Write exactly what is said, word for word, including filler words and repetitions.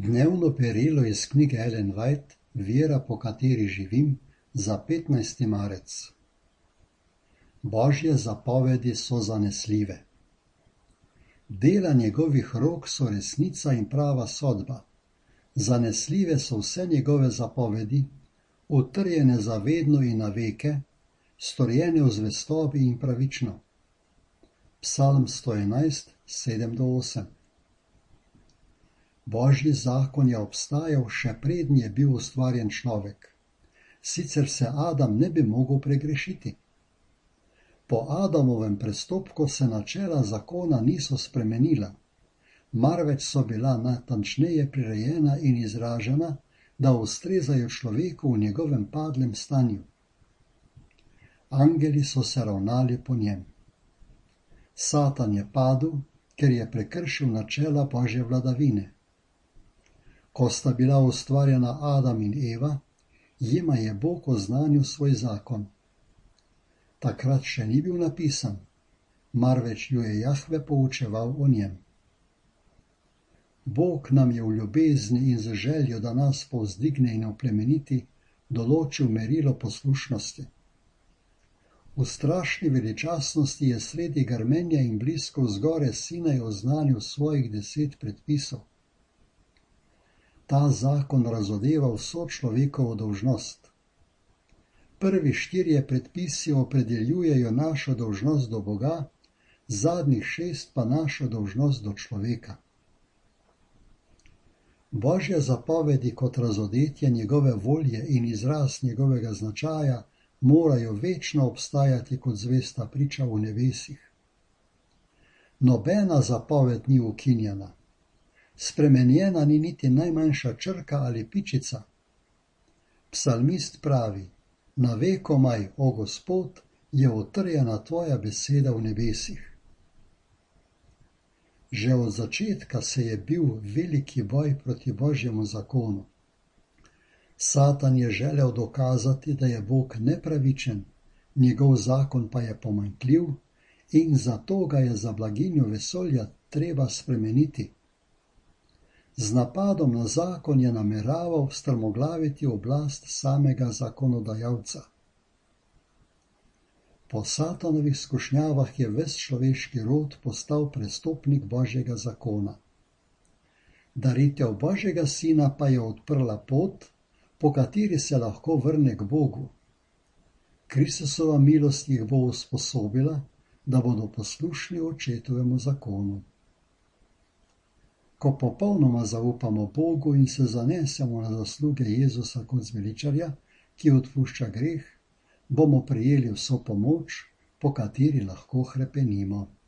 Dnevno perilo iz knjige Ellen White Vera, po kateri živim, za petnajsti marec. Božje zapovedi so zanesljive. Dela njegovih rok so resnica in prava sodba. Zanesljive so vse njegove zapovedi, utrjene za vedno in na veke, storjene v zvestobi in pravično. Psalm sto enajst, sedem do osem. Božji zakon je obstajal še prednje je bil ustvarjen človek. Sicer se Adam ne bi mogel pregrešiti. Po Adamovem prestopku se načela zakona niso spremenila, marveč so bila natančneje prirejena in izražena, da ustrezajo človeku v njegovem padlem stanju. Angeli so se ravnali po njem. Satan je padel, ker je prekršil načela Božje vladavine. Ko sta bila ustvarjena Adam in Eva, jima je Bog oznanil svoj zakon. Takrat še ni bil napisan, marveč ju je Jahve poučeval o njem. Bog nam je v ljubezni in z željo, da nas povzdigne in oplemeniti, določil merilo poslušnosti. V strašni veličastnosti je sredi grmenja in blisko vzgore Sinaj oznanil svojih deset predpisov. Ta zakon razodeva vso človekovo dolžnost. Prvi štirje predpisi opredeljujejo našo dolžnost do Boga, zadnjih šest pa našo dolžnost do človeka. Božje zapovedi kot razodetje njegove volje in izraz njegovega značaja morajo večno obstajati kot zvesta priča v nebesih. Nobena zapoved ni ukinjena. Spremenjena ni niti najmanjša črka ali pičica. Psalmist pravi: Na vekomaj, o Gospod, je utrjena tvoja beseda v nebesih. Že od začetka se je bil veliki boj proti Božjemu zakonu. Satan je želel dokazati, da je Bog nepravičen, njegov zakon pa je pomanjkljiv in zato ga je za blaginjo vesolja treba spremeniti. Z napadom na zakon je nameraval strmoglaviti oblast samega zakonodajalca. Po Satanovih skušnjavah je ves človeški rod postal prestopnik Božjega zakona. Daritev Božjega sina pa je odprla pot, po kateri se lahko vrne k Bogu. Kristusova milost jih bo usposobila, da bodo poslušni očetovemu zakonu. Ko popolnoma zaupamo Bogu in se zanesemo na zasluge Jezusa kot zveličarja, ki odpušča greh, bomo prejeli vso pomoč, po kateri lahko hrepenimo.